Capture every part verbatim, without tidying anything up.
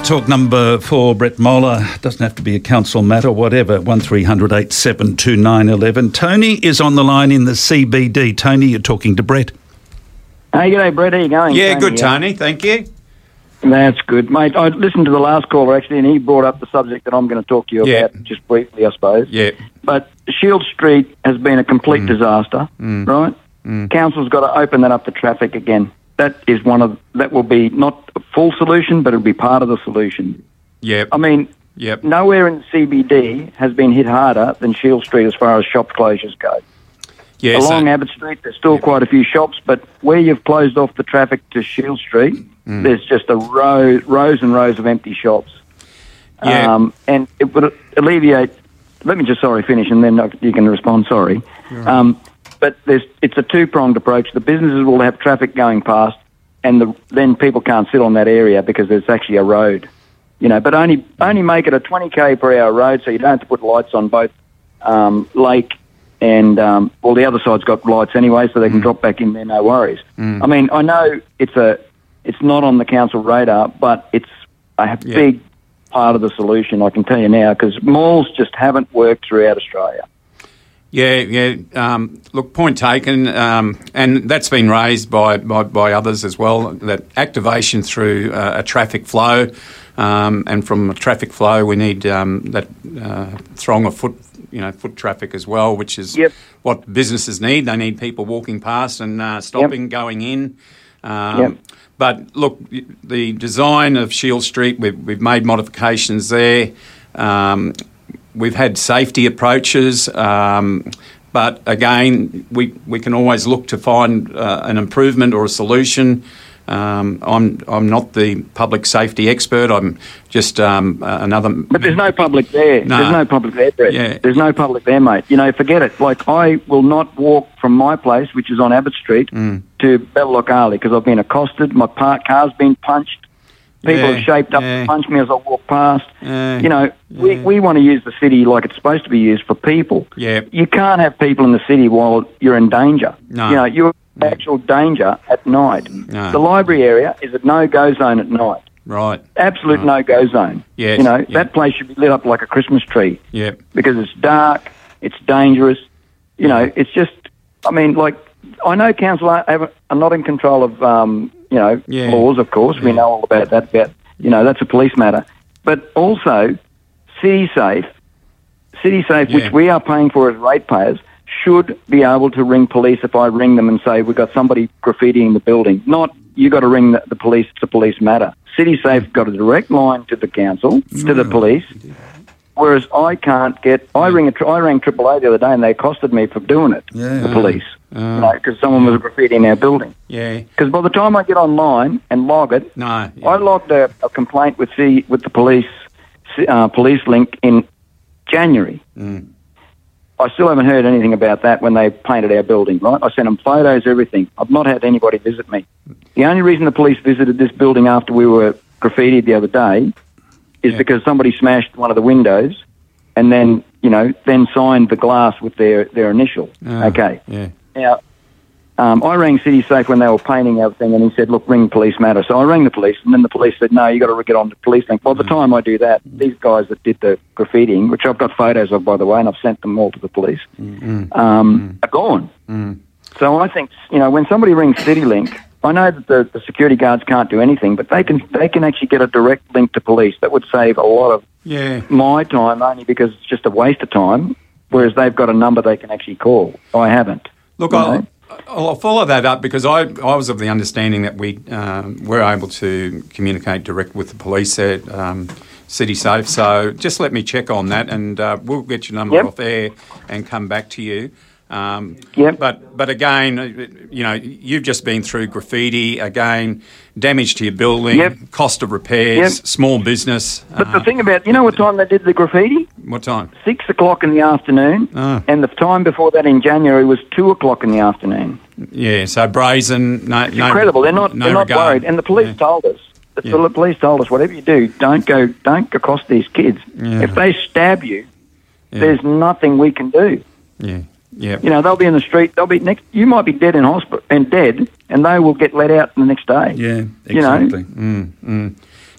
Talk number for Brett Moller. Doesn't have to be a council matter, whatever. one three hundred eight seven two nine one one. Tony is on the line in the C B D. Tony, you're talking to Brett. Hey, g'day, Brett. How you going? Yeah, Tony, good, yeah. Tony. Thank you. That's good, mate. I listened to the last caller, actually, and he brought up the subject that I'm going to talk to you Yeah. about just briefly, I suppose. Yeah. But Shield Street has been a complete Mm. disaster, Mm. right? Mm. Council's got to open that up to traffic again. That is one of that will be not a full solution, but it'll be part of the solution. Yep. I mean, Yep. nowhere in the C B D has been hit harder than Shield Street as far as shop closures go. Yeah, Along so- Abbott Street, there's still quite a few shops, but where you've closed off the traffic to Shield Street, Mm. there's just a row, rows and rows of empty shops. Yeah. Um, and it would alleviate... Let me just, sorry, finish, and then you can respond, sorry. Um, but there's, it's a two-pronged approach. The businesses will have traffic going past, and the, then people can't sit on that area because there's actually a road. You know, but only only make it a twenty k per hour road, so you don't have to put lights on both um, Lake and, um, well, the other side's got lights anyway, so they can Mm. drop back in there, no worries. Mm. I mean, I know it's a it's not on the council radar, but it's a Yeah. big part of the solution, I can tell you now, because malls just haven't worked throughout Australia. Yeah, yeah. Um, look, point taken, um, and that's been raised by, by, by others as well, that activation through uh, a traffic flow, um, and from a traffic flow we need um, that uh, throng of foot, you know, foot traffic as well, which is Yep. what businesses need. They need people walking past and uh, stopping, going in. Um, Yep. But look, the design of Shield Street, we've, we've made modifications there. Um, we've had safety approaches, um, but again, we, we can always look to find uh, an improvement or a solution. Um, I'm I'm not the public safety expert. I'm just um, uh, another. But there's no public there. No. There's no public there, Brett. Yeah. There's no public there, mate. You know, forget it. Like, I will not walk from my place, which is on Abbott Street, Mm. to Bellalock because I've been accosted. My park car's been punched. People Yeah, have shaped up yeah. to punch me as I walk past. Yeah, you know, we, yeah. we want to use the city like it's supposed to be used for people. Yeah. You can't have people in the city while you're in danger. No. You know, you're in actual danger at night. No. The library area is a no-go zone at night. Right. Absolute Right. no-go zone. Yes, You know, yeah. that place should be lit up like a Christmas tree Yeah. because it's dark, it's dangerous. You know, it's just, I mean, like, I know council are, have- are not in control of, um, you know, Yeah. laws, of course. We Yeah. know all about that, about, you know, that's a police matter. But also, CitySafe, CitySafe, Yeah. which we are paying for as ratepayers, should be able to ring police if I ring them and say, we've got somebody graffitiing the building. Not, you got to ring the, the police, it's a police matter. CitySafe got a direct line to the council, to the police, whereas I can't get, I ring a, I rang triple A the other day and they accosted me for doing it, Yeah. the police, Uh, you know, because someone was graffitiing our building. Yeah. Because by the time I get online and log it, No. Yeah. I logged a, a complaint with the with the police uh, police link in January. Mm. I still haven't heard anything about that when they painted our building, right? I sent them photos, everything. I've not had anybody visit me. The only reason the police visited this building after we were graffitied the other day is Yeah. because somebody smashed one of the windows and then, you know, then signed the glass with their, their initial. Ah, okay. Yeah. Now, um, I rang CitySafe when they were painting everything, and he said, look, ring police matter. So I rang the police, and then the police said, no, you got to get on the police link. By the time I do that, these guys that did the graffitiing, which I've got photos of, by the way, and I've sent them all to the police, Mm. um, are gone. Mm. So I think, you know, when somebody rings CityLink, I know that the, the security guards can't do anything, but they can they can actually get a direct link to police. That would save a lot of Yeah. my time, only because it's just a waste of time, whereas they've got a number they can actually call. I haven't. Look, You I'll, know? I'll follow that up because I, I was of the understanding that we um, were able to communicate direct with the police at um, CitySafe. So just let me check on that, and uh, we'll get your number Yep. off air and come back to you. Um, Yep. But but again, uh, you know, you've just been through graffiti again, damage to your building, Yep. cost of repairs, Yep. small business. But uh, the thing about, you know what time they did the graffiti? what time? Six o'clock in the afternoon, Ah. and the time before that in January was two o'clock in the afternoon. Yeah, so brazen. No, It's no, incredible. They're not. no they're not regard. worried. And the police Yeah. told us. The Yeah. police told us, whatever you do, don't go. Don't accost these kids. Yeah. If they stab you, Yeah. there's nothing we can do. Yeah, yeah. You know, they'll be in the street. They'll be next. You might be dead in hospital and dead, and they will get let out the next day. Yeah, You know? exactly. Mm, mm.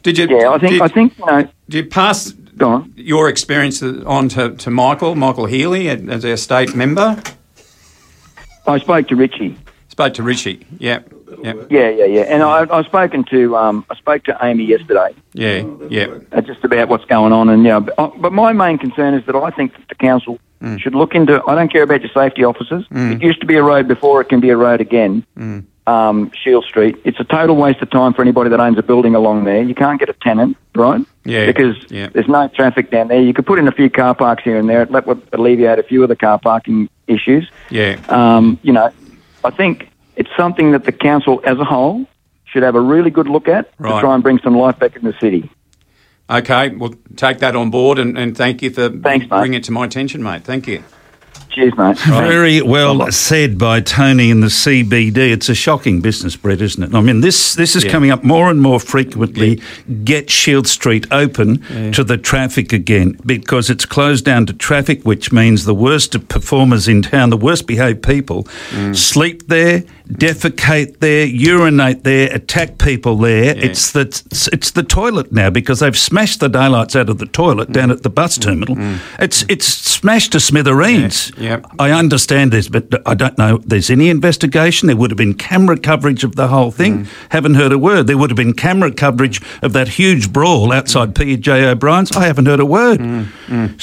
Did you? Yeah, I think did, I think you know. Do you pass Go on. your experience on to, to Michael, Michael Healy, as our state member? I spoke to Richie. Spoke to Richie. Yeah. Yeah. Yeah, yeah, yeah. And I, I've spoken to um, I spoke to Amy yesterday. Yeah. Yeah. Uh, just about what's going on, and yeah. But, uh, but my main concern is that I think that the council mm. should look into. I don't care about your safety officers. Mm. It used to be a road before; it can be a road again. Mm. Um, Shield Street. It's a total waste of time for anybody that owns a building along there. You can't get a tenant, right? Yeah. Because yeah. there's no traffic down there. You could put in a few car parks here and there. That would alleviate a few of the car parking issues. Yeah. Um, you know, I think it's something that the council as a whole should have a really good look at right. to try and bring some life back in the city. Okay, we'll take that on board, and, and thank you for Thanks, bringing it to my attention, mate. Thank you. Cheers, mate. Right. Very well said by Tony in the C B D. It's a shocking business, Brett, isn't it? I mean, this this is yeah. coming up more and more frequently. Yeah. Get Shield Street open yeah. to the traffic again, because it's closed down to traffic, which means the worst of performers in town, the worst behaved people, mm. sleep there, defecate there, urinate there, attack people there. Yeah. It's the it's, it's the toilet now, because they've smashed the daylights out of the toilet mm. down at the bus terminal. Mm. It's it's smashed to smithereens. Yeah. Yep. I understand this, but I don't know if there's any investigation. There would have been camera coverage of the whole thing. Mm. Haven't heard a word. There would have been camera coverage of that huge brawl outside mm. P J O'Brien's. I haven't heard a word. Mm. Mm.